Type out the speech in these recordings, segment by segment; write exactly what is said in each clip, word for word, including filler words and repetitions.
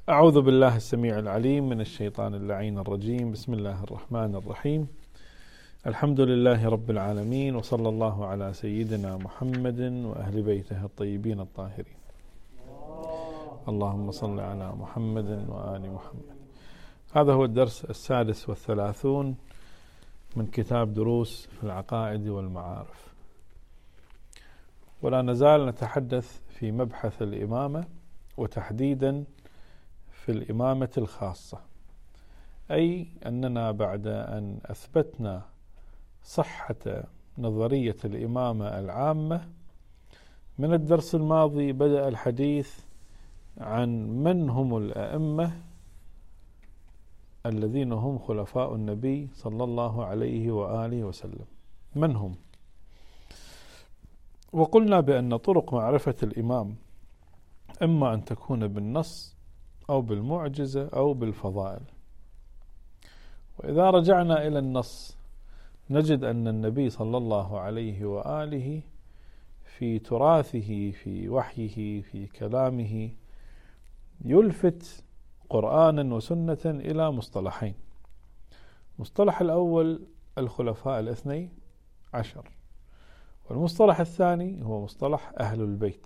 أعوذ بالله السميع العليم من الشيطان اللعين الرجيم. بسم الله الرحمن الرحيم. الحمد لله رب العالمين، وصلى الله على سيدنا محمد وأهل بيته الطيبين الطاهرين. اللهم صل على محمد وآل محمد. هذا هو الدرس السادس والثلاثون من كتاب دروس في العقائد والمعارف، ولا نزال نتحدث في مبحث الإمامة، وتحديدا في الإمامة الخاصة، أي أننا بعد أن أثبتنا صحة نظرية الإمامة العامة من الدرس الماضي بدأ الحديث عن من هم الأئمة الذين هم خلفاء النبي صلى الله عليه وآله وسلم. من هم؟ وقلنا بأن طرق معرفة الإمام إما أن تكون بالنص أو بالمعجزة أو بالفضائل. وإذا رجعنا إلى النص نجد أن النبي صلى الله عليه وآله في تراثه، في وحيه، في كلامه يلفت قرآنا وسنة إلى مصطلحين. المصطلح الأول الخلفاء الاثني عشر، والمصطلح الثاني هو مصطلح أهل البيت.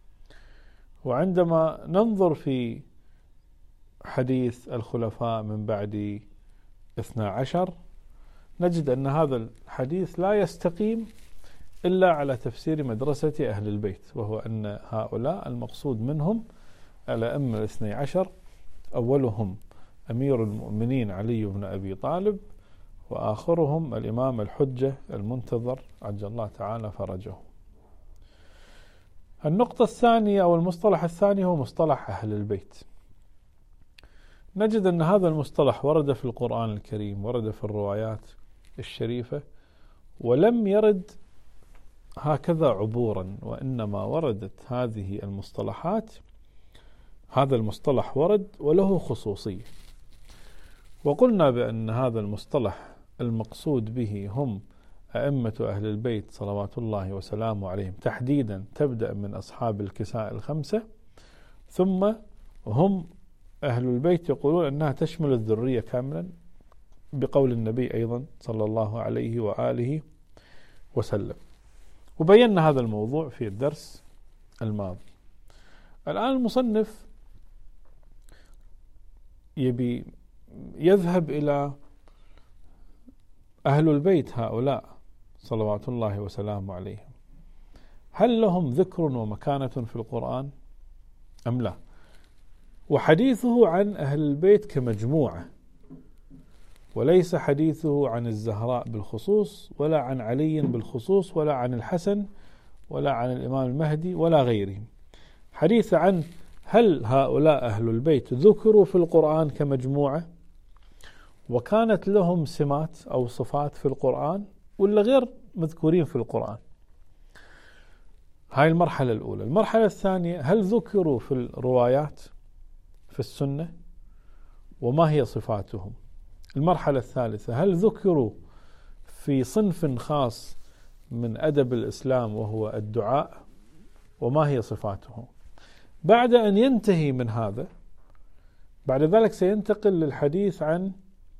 وعندما ننظر في حديث الخلفاء من بعد اثنى عشر نجد أن هذا الحديث لا يستقيم إلا على تفسير مدرسة أهل البيت، وهو أن هؤلاء المقصود منهم الأئمة الاثني عشر، أولهم أمير المؤمنين علي بن أبي طالب، وآخرهم الإمام الحجة المنتظر عجل الله تعالى فرجه. النقطة الثانية أو المصطلح الثاني هو مصطلح أهل البيت. نجد أن هذا المصطلح ورد في القرآن الكريم، ورد في الروايات الشريفة، ولم يرد هكذا عبورا، وإنما وردت هذه المصطلحات، هذا المصطلح ورد وله خصوصية. وقلنا بأن هذا المصطلح المقصود به هم أئمة أهل البيت صلوات الله وسلامه عليهم، تحديدا تبدأ من أصحاب الكساء الخمسة، ثم هم أهل البيت يقولون أنها تشمل الذرية كاملا، بقول النبي أيضا صلى الله عليه وآله وسلم. وبينا هذا الموضوع في الدرس الماضي. الآن المصنف يبي يذهب إلى أهل البيت هؤلاء صلوات الله وسلامه عليهم، هل لهم ذكر ومكانة في القرآن أم لا؟ وحديثه عن أهل البيت كمجموعة، وليس حديثه عن الزهراء بالخصوص، ولا عن علي بالخصوص، ولا عن الحسن، ولا عن الإمام المهدي، ولا غيرهم. حديث عن هل هؤلاء أهل البيت ذكروا في القرآن كمجموعة وكانت لهم سمات أو صفات في القرآن، ولا غير مذكورين في القرآن. هاي المرحلة الأولى. المرحلة الثانية، هل ذكروا في الروايات في السنة وما هي صفاتهم. المرحلة الثالثة، هل ذكروا في صنف خاص من أدب الإسلام وهو الدعاء وما هي صفاتهم. بعد أن ينتهي من هذا، بعد ذلك سينتقل للحديث عن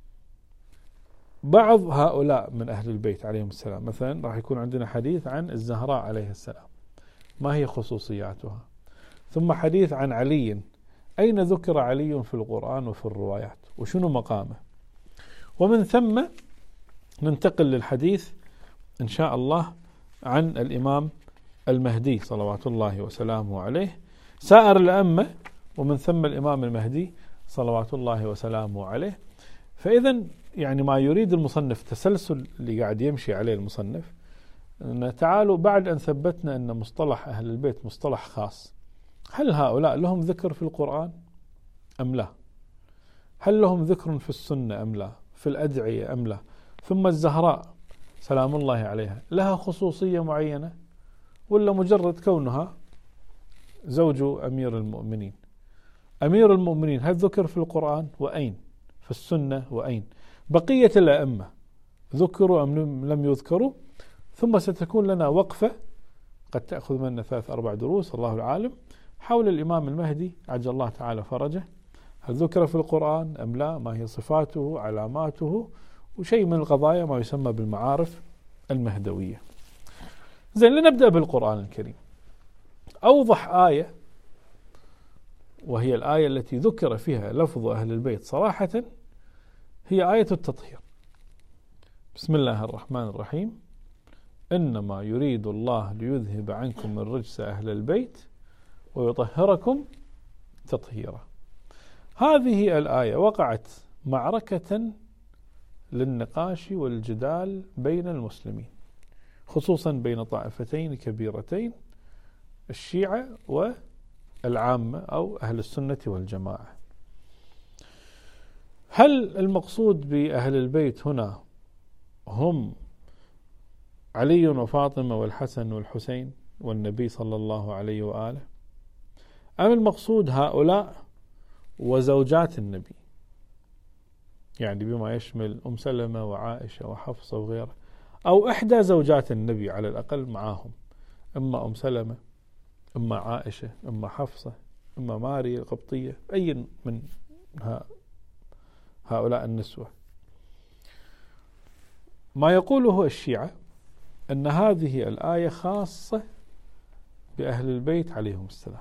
بعض هؤلاء من أهل البيت عليهم السلام. مثلا راح يكون عندنا حديث عن الزهراء عليه السلام، ما هي خصوصياتها، ثم حديث عن علي، أين ذكر علي في القرآن وفي الروايات، وشنو مقامه. ومن ثم ننتقل للحديث إن شاء الله عن الإمام المهدي صلوات الله وسلامه عليه، سائر الأئمة، ومن ثم الإمام المهدي صلوات الله وسلامه عليه. فإذا يعني ما يريد المصنف، تسلسل اللي قاعد يمشي عليه المصنف، أن تعالوا بعد أن ثبتنا أن مصطلح أهل البيت مصطلح خاص، هل هؤلاء لهم ذكر في القرآن أم لا؟ هل لهم ذكر في السنة أم لا؟ في الأدعية أم لا؟ ثم الزهراء سلام الله عليها لها خصوصية معينة، ولا مجرد كونها زوج أمير المؤمنين؟ أمير المؤمنين هل ذكر في القرآن وأين؟ في السنة وأين؟ بقية الأئمة ذكروا أم لم يذكروا؟ ثم ستكون لنا وقفة قد تأخذ منا ثلاث أربع دروس الله العالم حول الإمام المهدي عجل الله تعالى فرجه هل ذكر في القرآن أم لا؟ ما هي صفاته، علاماته، وشيء من القضايا ما يسمى بالمعارف المهدوية. زين، لنبدأ بالقرآن الكريم. أوضح آية وهي الآية التي ذكر فيها لفظ أهل البيت صراحة هي آية التطهير. بسم الله الرحمن الرحيم: إنما يريد الله ليذهب عنكم الرجس أهل البيت ويطهركم تطهيرا. هذه الآية وقعت معركة للنقاش والجدال بين المسلمين، خصوصا بين طائفتين كبيرتين، الشيعة والعامة أو أهل السنة والجماعة. هل المقصود بأهل البيت هنا هم علي وفاطمة والحسن والحسين والنبي صلى الله عليه وآله، أم المقصود هؤلاء وزوجات النبي، يعني بما يشمل أم سلمة وعائشة وحفصة وغيرها، أو إحدى زوجات النبي على الأقل معاهم، إما أم سلمة، إما عائشة، إما حفصة، إما ماريا القبطية، أي من هؤلاء النسوة. ما يقوله الشيعة أن هذه الآية خاصة بأهل البيت عليهم السلام،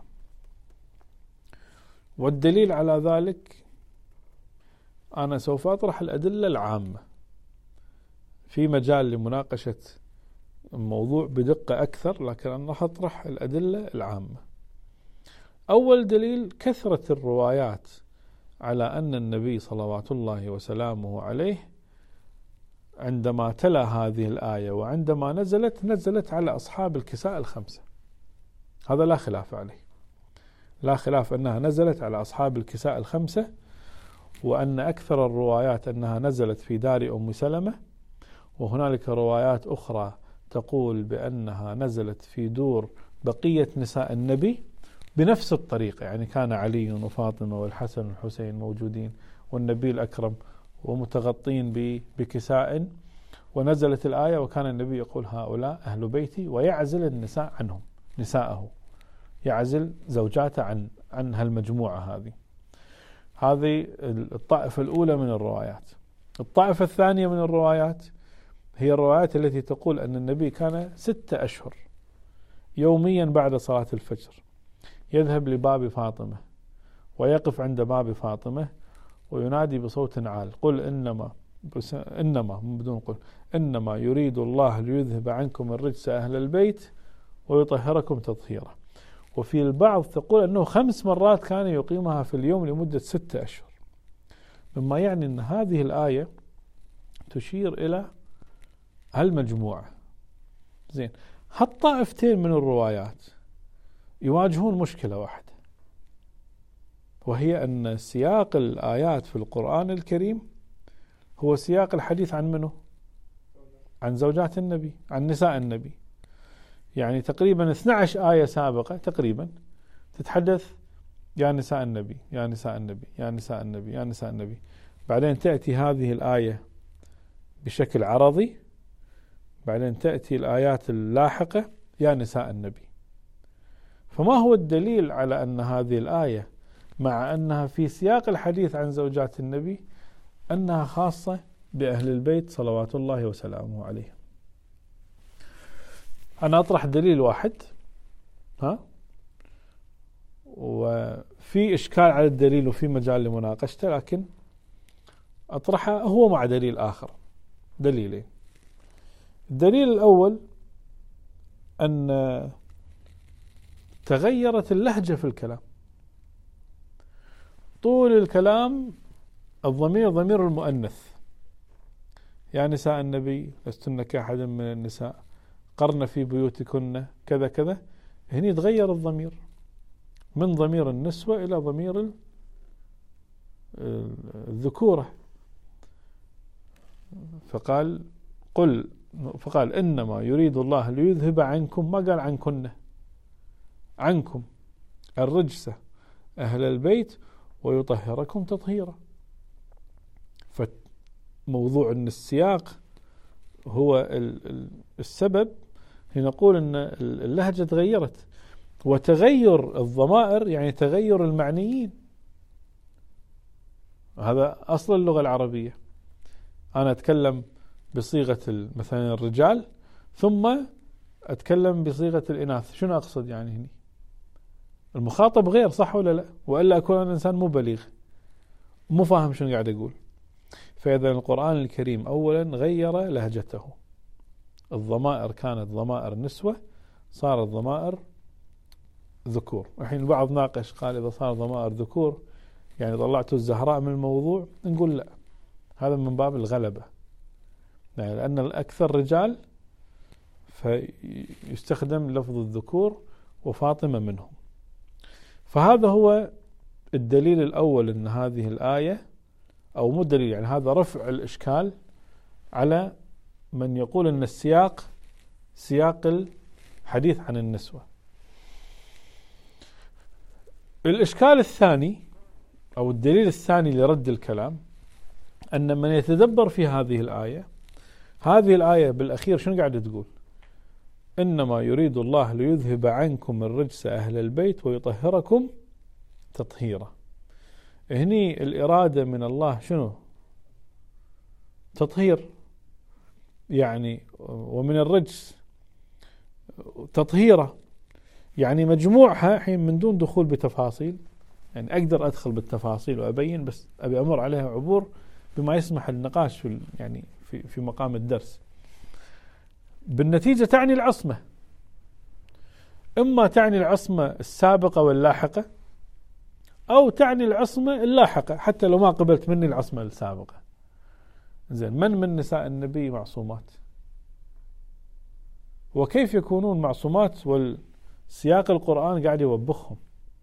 والدليل على ذلك أنا سوف أطرح الأدلة العامة في مجال لمناقشة الموضوع بدقة أكثر، لكن أنا راح أطرح الأدلة العامة. أول دليل كثرة الروايات على أن النبي صلوات الله وسلامه عليه عندما تلا هذه الآية وعندما نزلت نزلت على أصحاب الكساء الخمسة، هذا لا خلاف عليه، لا خلاف أنها نزلت على أصحاب الكساء الخمسة، وأن أكثر الروايات أنها نزلت في دار أم سلمة، وهنالك روايات أخرى تقول بأنها نزلت في دور بقية نساء النبي بنفس الطريقة، يعني كان علي وفاطمة والحسن والحسين موجودين والنبي الأكرم ومتغطين بكساء، ونزلت الآية وكان النبي يقول هؤلاء أهل بيتي، ويعزل النساء عنهم، نساءه يعزل زوجاته عن عن هالمجموعة هذه. هذه الطائفة الأولى من الروايات. الطائفة الثانية من الروايات هي الروايات التي تقول أن النبي كان ستة أشهر يوميا بعد صلاة الفجر يذهب لباب فاطمة ويقف عند باب فاطمة وينادي بصوت عال: قل إنما إنما بدون قل إنما يريد الله ليذهب عنكم الرجس أهل البيت ويطهركم تطهيرا. وفي البعض تقول أنه خمس مرات كان يقيمها في اليوم لمدة ستة أشهر، مما يعني أن هذه الآية تشير إلى هالمجموعة. زين، هالطائفتين من الروايات يواجهون مشكلة واحدة، وهي أن سياق الآيات في القرآن الكريم هو سياق الحديث عن منه؟ عن زوجات النبي، عن نساء النبي. يعني تقريبا اثنتي عشرة آية سابقة تقريبا تتحدث يا نساء النبي يا نساء النبي يا نساء النبي يا نساء النبي، بعدين تأتي هذه الآية بشكل عرضي، بعدين تأتي الآيات اللاحقة يا نساء النبي. فما هو الدليل على أن هذه الآية مع أنها في سياق الحديث عن زوجات النبي أنها خاصة بأهل البيت صلوات الله وسلامه عليهم؟ أنا أطرح دليل واحد ها وفي إشكال على الدليل وفي مجال لمناقشته، لكن أطرحه هو مع دليل آخر، دليلين. الدليل الأول أن تغيرت اللهجة في الكلام. طول الكلام الضمير ضمير المؤنث، يا نساء النبي لستن كأحد من النساء، قرن في بيوتكن كذا كذا. هنا تغير الضمير من ضمير النسوة إلى ضمير الذكورة، فقال قل فقال إنما يريد الله ليذهب عنكم، ما قال عنكن، عنكم الرجس أهل البيت ويطهركم تطهيرا. فموضوع أن السياق هو السبب. نقول أن اللهجة تغيرت، وتغير الضمائر يعني تغير المعنيين. هذا أصل اللغة العربية. أنا أتكلم بصيغة مثلا الرجال ثم أتكلم بصيغة الإناث، شنو أقصد يعني هنا؟ المخاطب غير، صح ولا لا؟ وإلا أكون أنا إنسان مو بليغ مو فاهم شنو قاعد أقول. فإذا القرآن الكريم أولا غير لهجته، الضمائر كانت ضمائر نسوة صارت ضمائر ذكور. الحين البعض ناقش قال إذا صار ضمائر ذكور يعني طلعتوا الزهراء من الموضوع. نقول لا، هذا من باب الغلبة، يعني لأن الأكثر رجال فيستخدم لفظ الذكور وفاطمة منهم. فهذا هو الدليل الأول أن هذه الآية، أو مو دليل، يعني هذا رفع الإشكال على من يقول أن السياق سياق الحديث عن النسوة. الإشكال الثاني أو الدليل الثاني لرد الكلام أن من يتدبر في هذه الآية، هذه الآية بالأخير شنو قاعدة تقول؟ إنما يريد الله ليذهب عنكم الرجس أهل البيت ويطهركم تطهيرا. هني الإرادة من الله شنو؟ تطهير، يعني ومن الرجس تطهيرا، يعني مجموعها حين من دون دخول بتفاصيل، يعني أقدر أدخل بالتفاصيل وأبين، بس أبي أمر عليها عبور بما يسمح النقاش في يعني في في مقام الدرس. بالنتيجة تعني العصمة، إما تعني العصمة السابقة واللاحقة أو تعني العصمة اللاحقة حتى لو ما قبلت مني العصمة السابقة. زين، من من نساء النبي معصومات؟ وكيف يكونون معصومات والسياق القرآن قاعد يوبخهم؟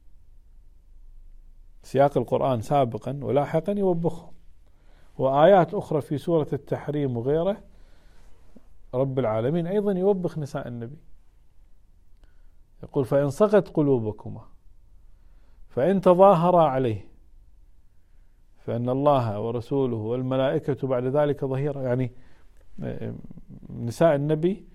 سياق القرآن سابقا ولاحقا يوبخهم، وآيات أخرى في سورة التحريم وغيره رب العالمين أيضا يوبخ نساء النبي، يقول فإن صغت قلوبكما فإن تظاهرا عليه فإن الله ورسوله والملائكة بعد ذلك ظهيرا. يعني نساء النبي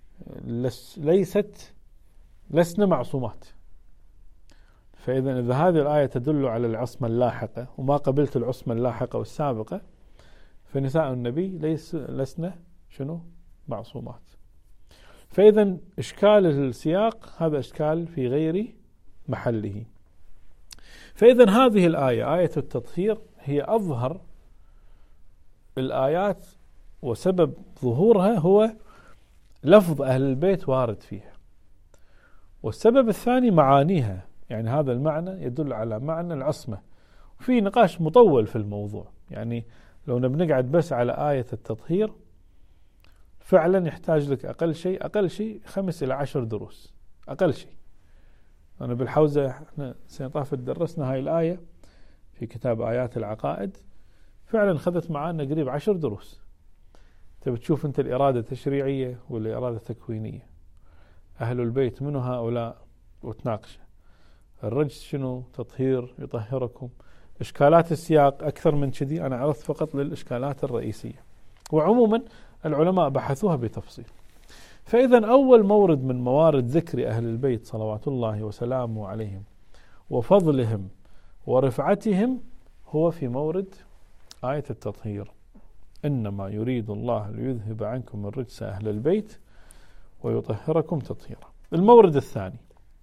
ليست لسن معصومات. فإذا إذا هذه الآية تدل على العصمة اللاحقة وما قبلت العصمة اللاحقة والسابقة، فنساء النبي ليس لسن شنو؟ معصومات. فإذا إشكال السياق هذا إشكال في غير محله. فإذا هذه الآية آية التطهير هي أظهر الآيات، وسبب ظهورها هو لفظ أهل البيت وارد فيها. والسبب الثاني معانيها، يعني هذا المعنى يدل على معنى العصمة. وفي نقاش مطول في الموضوع، يعني لو نبنقعد بس على آية التطهير فعلا يحتاج لك أقل شيء أقل شيء خمس إلى عشر دروس أقل شيء. أنا بالحوزة احنا سنطاف درسنا هاي الآية في كتاب آيات العقائد، فعلا خذت معانا قريب عشر دروس. تبي تشوف أنت الإرادة تشريعية ولا إرادة تكوينية؟ أهل البيت منو هؤلاء؟ وتناقش الرجس شنو؟ تطهير يطهركم. إشكالات السياق أكثر من كذي، أنا عرضت فقط للإشكالات الرئيسية، وعموما العلماء بحثوها بتفصيل. فإذا أول مورد من موارد ذكر أهل البيت صلوات الله وسلامه عليهم وفضلهم ورفعتهم هو في مورد آية التطهير. إنما يريد الله ليذهب عنكم الرجس أهل البيت ويطهركم تطهيرا. المورد الثاني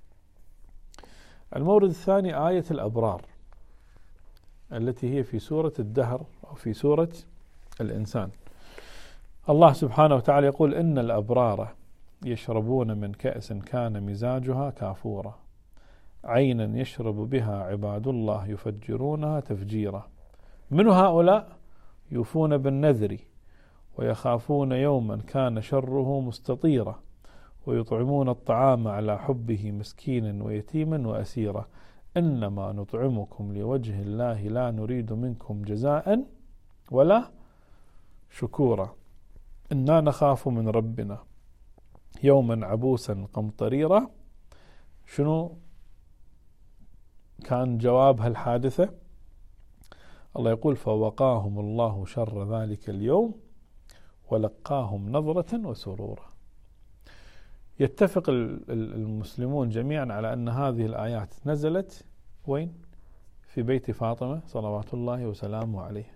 المورد الثاني آية الأبرار التي هي في سورة الدهر أو في سورة الإنسان. الله سبحانه وتعالى يقول إن الأبرار يشربون من كأس كان مزاجها كافورا عينا يشرب بها عباد الله يفجرونها تفجيرا. من هؤلاء؟ يوفون بالنذر ويخافون يوما كان شره مستطيرا ويطعمون الطعام على حبه مسكينا ويتيما وأسيرا إنما نطعمكم لوجه الله لا نريد منكم جزاء ولا شكورا إنا نخاف من ربنا يوما عبوسا قمطريرا. شنو كان جواب هالحادثة؟ الله يقول فوقاهم الله شر ذلك اليوم ولقاهم نظرة وسرورا. يتفق المسلمون جميعا على أن هذه الآيات نزلت وين؟ في بيت فاطمة صلوات الله وسلامه عليه،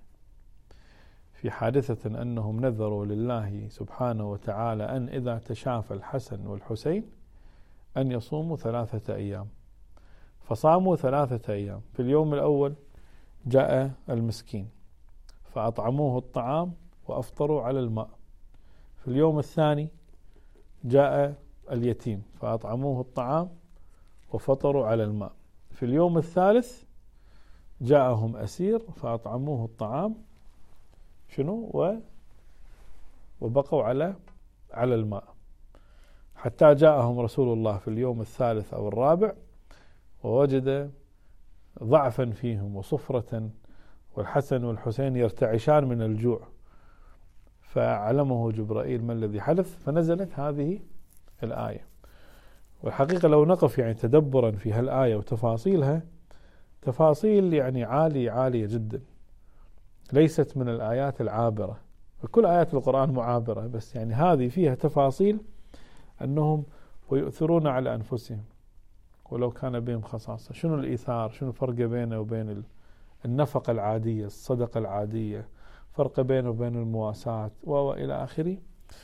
في حادثة أنهم نذروا لله سبحانه وتعالى أن إذا تشافى الحسن والحسين أن يصوموا ثلاثة أيام، فصاموا ثلاثة أيام. في اليوم الأول جاء المسكين فأطعموه الطعام وأفطروا على الماء. في اليوم الثاني جاء اليتيم فأطعموه الطعام وفطروا على الماء. في اليوم الثالث جاءهم أسير فأطعموه الطعام شنو و وبقوا على على الماء، حتى جاءهم رسول الله في اليوم الثالث أو الرابع ووجد ضعفا فيهم وصفرة، والحسن والحسين يرتعشان من الجوع، فعلمه جبرائيل ما الذي حدث، فنزلت هذه الآية. والحقيقة لو نقف يعني تدبرا في هالآية وتفاصيلها، تفاصيل يعني عالية عالية جدا، ليست من الآيات العابرة. كل آيات القرآن معابرة، بس يعني هذه فيها تفاصيل أنهم ويؤثرون على أنفسهم ولو كان بهم خصاصة. شنو الإيثار؟ شنو الفرق بينه وبين النفقة العادية، الصدقة العادية، فرق بينه وبين المواساة وإلى آخره.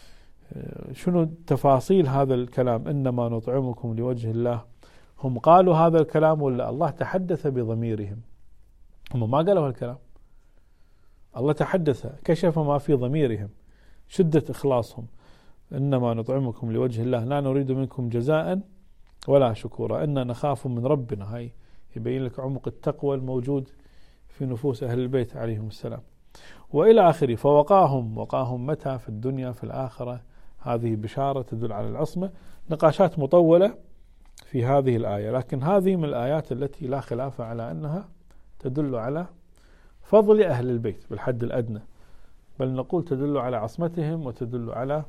شنو تفاصيل هذا الكلام؟ إنما نطعمكم لوجه الله. هم قالوا هذا الكلام ولا الله تحدث بضميرهم؟ هم ما قالوا هالكلام، الله تحدث، كشف ما في ضميرهم، شدة إخلاصهم. إنما نطعمكم لوجه الله لا نريد منكم جزاء ولا شكورا إنا نخاف من ربنا. هاي يبين لك عمق التقوى الموجود في نفوس أهل البيت عليهم السلام وإلى آخره. فوقاهم وقاهم متى؟ في الدنيا في الآخرة. هذه بشارة تدل على العصمة. نقاشات مطولة في هذه الآية، لكن هذه من الآيات التي لا خلاف على أنها تدل على فضل أهل البيت بالحد الأدنى، بل نقول تدل على عصمتهم وتدل على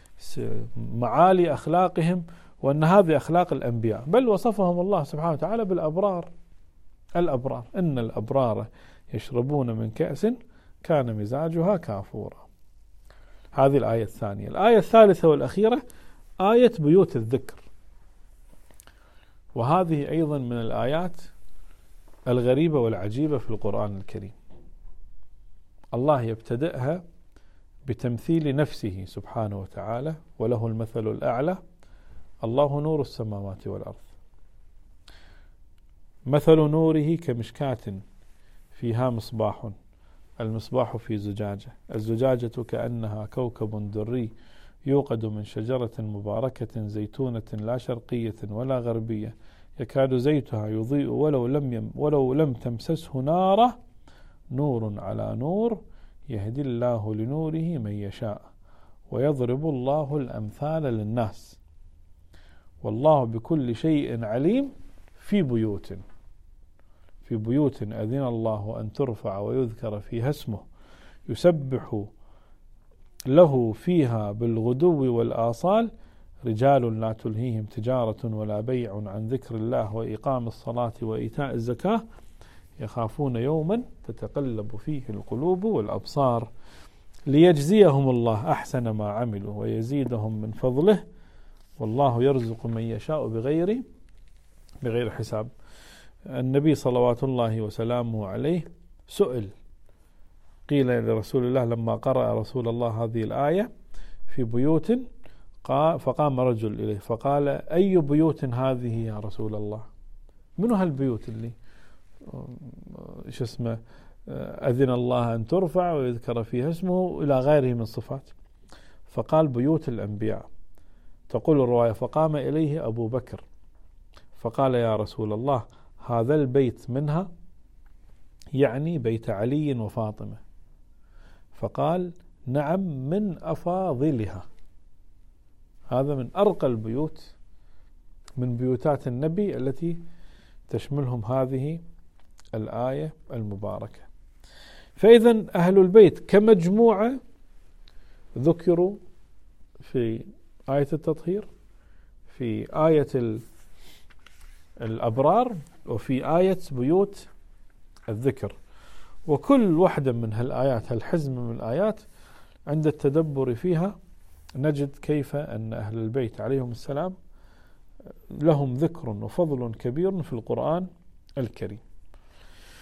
معالي أخلاقهم، وأن هذه أخلاق الأنبياء. بل وصفهم الله سبحانه وتعالى بالأبرار. الأبرار إن الأبرار يشربون من كأس كان مزاجها كافورا. هذه الآية الثانية. الآية الثالثة والأخيرة آية بيوت الذكر، وهذه أيضا من الآيات الغريبة والعجيبة في القرآن الكريم. الله يبتدئها بتمثيل نفسه سبحانه وتعالى، وله المثل الأعلى، الله نور السماوات والأرض. مثل نوره كمشكاة فيها مصباح، المصباح في زجاجة، الزجاجة كأنها كوكب دري يوقد من شجرة مباركة زيتونة لا شرقية ولا غربية يكاد زيتها يضيء ولو لم يم ولو لم تمسسه ناره نور على نور يهدي الله لنوره من يشاء ويضرب الله الأمثال للناس والله بكل شيء عليم. في بيوت في بيوت أذن الله أن ترفع ويذكر فيها اسمه يسبح له فيها بالغدو والآصال رجال لا تلهيهم تجارة ولا بيع عن ذكر الله وإقام الصلاة وإيتاء الزكاة يخافون يوما تتقلب فيه القلوب والأبصار ليجزيهم الله أحسن ما عملوا ويزيدهم من فضله والله يرزق من يشاء بغير بغير حساب. النبي صلوات الله وسلامه عليه سئل، قيل لرسول الله لما قرأ رسول الله هذه الآية في بيوت، فقام رجل إليه فقال أي بيوت هذه يا رسول الله؟ منو هالبيوت اللي إيش اسمه أذن الله أن ترفع ويذكر فيها اسمه إلى غيره من صفات؟ فقال بيوت الأنبياء. تقول الرواية فقام إليه أبو بكر فقال يا رسول الله هذا البيت منها؟ يعني بيت علي وفاطمة. فقال نعم من أفاضلها، هذا من أرقى البيوت من بيوتات النبي التي تشملهم هذه الآية المباركة. فإذا أهل البيت كمجموعة ذكروا في آية التطهير، في آية الأبرار، وفي آية بيوت الذكر. وكل واحدة من هالآيات هالحزم من الآيات عند التدبر فيها نجد كيف أن أهل البيت عليهم السلام لهم ذكر وفضل كبير في القرآن الكريم.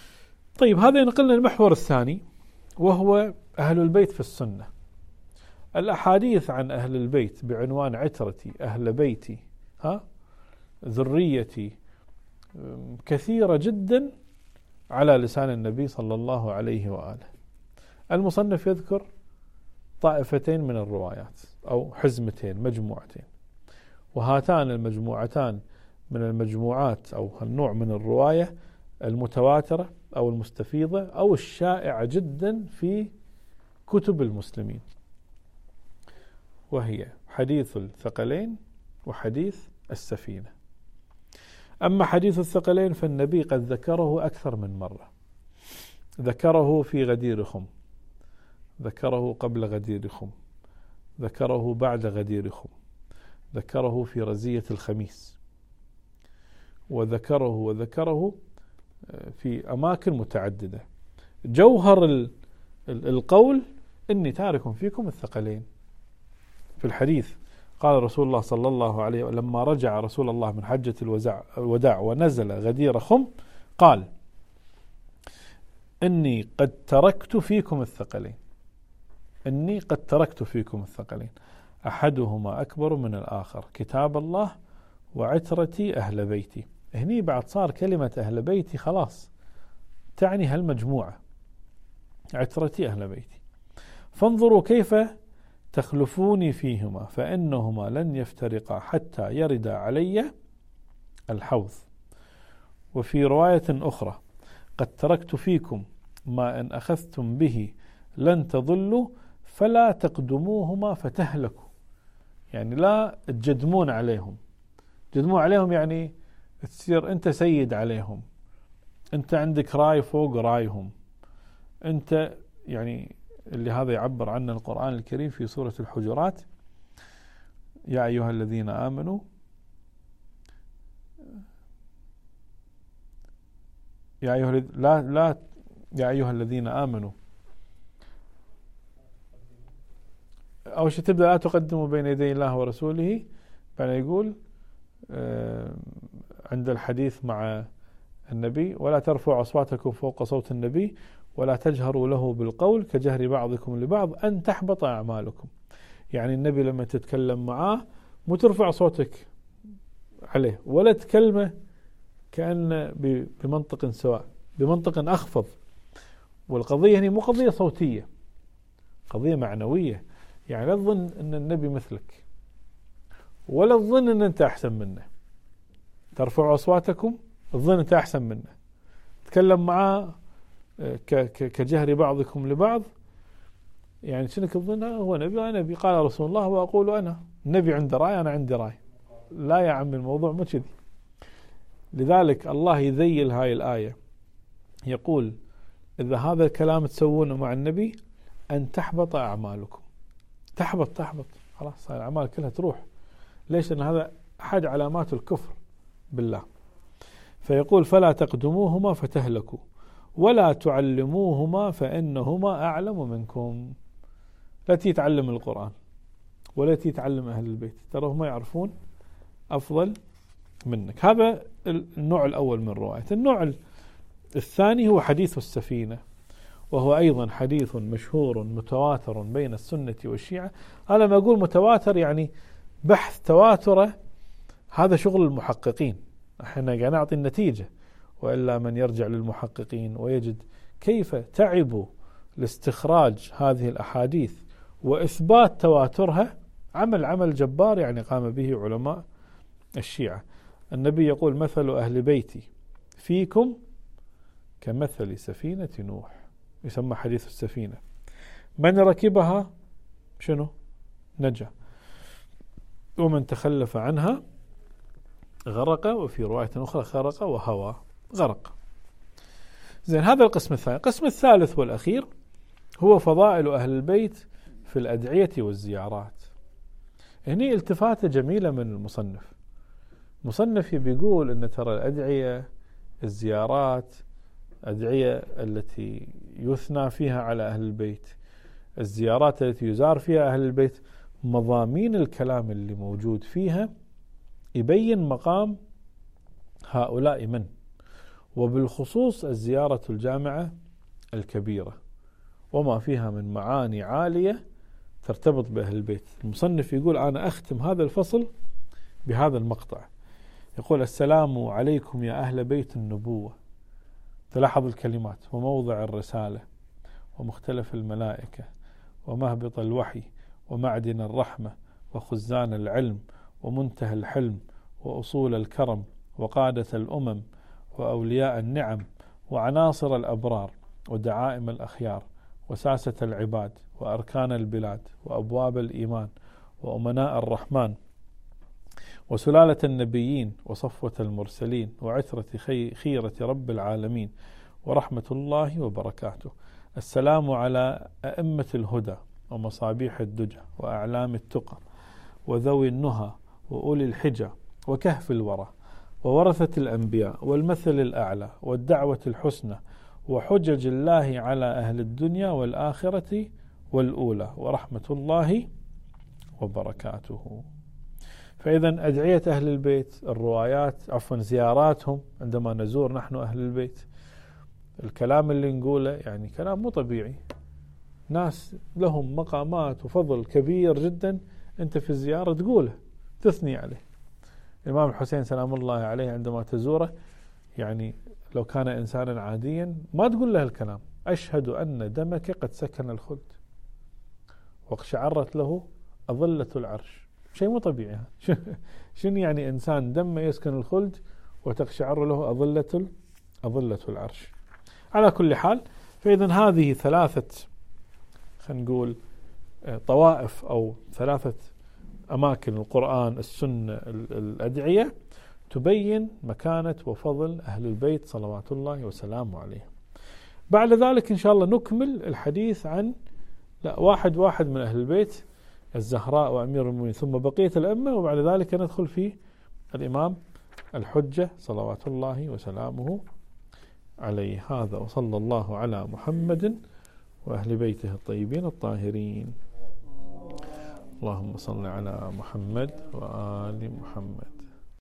طيب هذا ينقلنا المحور الثاني، وهو أهل البيت في السنة. الأحاديث عن أهل البيت بعنوان عترتي، أهل بيتي، ها ذريتي، كثيرة جدا على لسان النبي صلى الله عليه وآله. المصنف يذكر طائفتين من الروايات أو حزمتين، مجموعتين، وهاتان المجموعتان من المجموعات أو النوع من الرواية المتواترة أو المستفيضة أو الشائعة جدا في كتب المسلمين، وهي حديث الثقلين وحديث السفينة. أما حديث الثقلين فالنبي قد ذكره أكثر من مرة، ذكره في غدير خم، ذكره قبل غدير خم، ذكره بعد غدير خم، ذكره في رزية الخميس، وذكره وذكره في أماكن متعددة. جوهر القول إني تارك فيكم الثقلين. في الحديث قال رسول الله صلى الله عليه وسلم لما رجع رسول الله من حجة الوداع ونزل غدير خم قال إني قد تركت فيكم الثقلين، إني قد تركت فيكم الثقلين أحدهما أكبر من الآخر، كتاب الله وعترتي أهل بيتي. هني بعد صار كلمة أهل بيتي خلاص تعني هالمجموعة، عترتي أهل بيتي. فانظروا كيف تخلفوني فيهما فإنهما لن يفترقا حتى يردا علي الحوض. وفي رواية أخرى قد تركت فيكم ما إن أخذتم به لن تضلوا فلا تقدموهما فتهلكوا. يعني لا تجدمون عليهم، تجدمون عليهم يعني تصير أنت سيد عليهم، أنت عندك راي فوق رايهم، أنت يعني اللي هذا يعبر عنه القرآن الكريم في سورة الحجرات: يا أيها الذين آمنوا يا أيها لا لا يا أيها الذين آمنوا أول شيء تبدأ لا تقدموا بين يدي الله ورسوله، بعدين يقول عند الحديث مع النبي: ولا ترفعوا أصواتكم فوق صوت النبي ولا تجهروا له بالقول كجهر بعضكم لبعض أن تحبط أعمالكم. يعني النبي لما تتكلم معاه مو ترفع صوتك عليه ولا تكلمه كأن بمنطق سواء، بمنطق أخفض. والقضية هنا مو قضية صوتية، قضية معنوية. يعني لا تظن أن النبي مثلك ولا تظن أن أنت أحسن منه. ترفعوا أصواتكم تظن أنت أحسن منه، تكلم معاه كجهر بعضكم لبعض، يعني شنك تظن هو نبي أنا نبي، قال رسول الله وأقول أنا النبي عنده رأي أنا عندي رأي. لا يا عم، الموضوع مو كذي. لذلك الله يذيل هاي الآية، يقول: إذا هذا الكلام تسوونه مع النبي أن تحبط أعمالكم. تحبط تحبط خلاص، الأعمال كلها تروح. ليش؟ لأن هذا أحد علامات الكفر بالله. فيقول: فلا تقدموهما فتهلكوا ولا تعلموهما فإنهما أعلم منكم. لا تتعلم القرآن ولا تتعلم أهل البيت، ترى هم يعرفون أفضل منك. هذا النوع الأول من الرواية. النوع الثاني هو حديث السفينة، وهو أيضا حديث مشهور متواتر بين السنة والشيعة. أنا ما أقول متواتر يعني بحث تواتره، هذا شغل المحققين، احنا قاعد نعطي النتيجة، وإلا من يرجع للمحققين ويجد كيف تعبوا لاستخراج هذه الأحاديث وإثبات تواترها. عمل عمل جبار يعني قام به علماء الشيعة. النبي يقول: مثل أهل بيتي فيكم كمثل سفينة نوح. يسمى حديث السفينة. من ركبها شنو؟ نجا، ومن تخلف عنها غرق، وفي رواية أخرى خرق وهوى غرق. زين، هذا القسم الثاني. القسم الثالث والأخير هو فضائل أهل البيت في الأدعية والزيارات. هني التفاتة جميلة من المصنف. المصنف بيقول أن ترى الأدعية، الزيارات، أدعية التي يثنى فيها على أهل البيت، الزيارات التي يزار فيها أهل البيت، مضامين الكلام اللي موجود فيها يبين مقام هؤلاء من، وبالخصوص الزيارة الجامعة الكبيرة وما فيها من معاني عالية ترتبط بأهل البيت. المصنف يقول أنا أختم هذا الفصل بهذا المقطع، يقول: السلام عليكم يا أهل بيت النبوة. تلاحظ الكلمات: وموضع الرسالة، ومختلف الملائكة، ومهبط الوحي، ومعدن الرحمة، وخزان العلم، ومنتهى الحلم، وأصول الكرم، وقادة الأمم، وأولياء النعم، وعناصر الأبرار، ودعائم الأخيار، وساسة العباد، وأركان البلاد، وأبواب الإيمان، وأمناء الرحمن، وسلالة النبيين، وصفوة المرسلين، وعترة خيرة رب العالمين، ورحمة الله وبركاته. السلام على أئمة الهدى، ومصابيح الدجى، وأعلام التقى، وذوي النهى، وأولي الحجى، وكهف الورى، وورثة الأنبياء، والمثل الأعلى، والدعوة الحسنى، وحجج الله على أهل الدنيا والآخرة والأولى، ورحمة الله وبركاته. فإذا أدعية أهل البيت، الروايات، عفوا زياراتهم عندما نزور نحن أهل البيت، الكلام اللي نقوله يعني كلام مو طبيعي، ناس لهم مقامات وفضل كبير جدا، أنت في الزيارة تقوله، تثني عليه. الإمام الحسين سلام الله عليه عندما تزوره، يعني لو كان إنسانا عاديا ما تقول له الكلام: أشهد أن دمك قد سكن الخلد واقشعرت له أظلة العرش. شيء مو طبيعي. شنو يعني إنسان دمه يسكن الخلد وتقشعر له أظلة أظلة العرش؟ على كل حال، فإذا هذه ثلاثة، خلينا نقول طوائف أو ثلاثة أماكن: القرآن، السنة، الأدعية، تبين مكانة وفضل أهل البيت صلوات الله وسلامه عليهم. بعد ذلك إن شاء الله نكمل الحديث عن لا واحد واحد من أهل البيت: الزهراء وأمير المؤمنين، ثم بقية الأئمة، وبعد ذلك ندخل في الإمام الحجة صلوات الله وسلامه عليه. هذا وصلى الله على محمد وأهل بيته الطيبين الطاهرين. اللهم صل على محمد وآل محمد.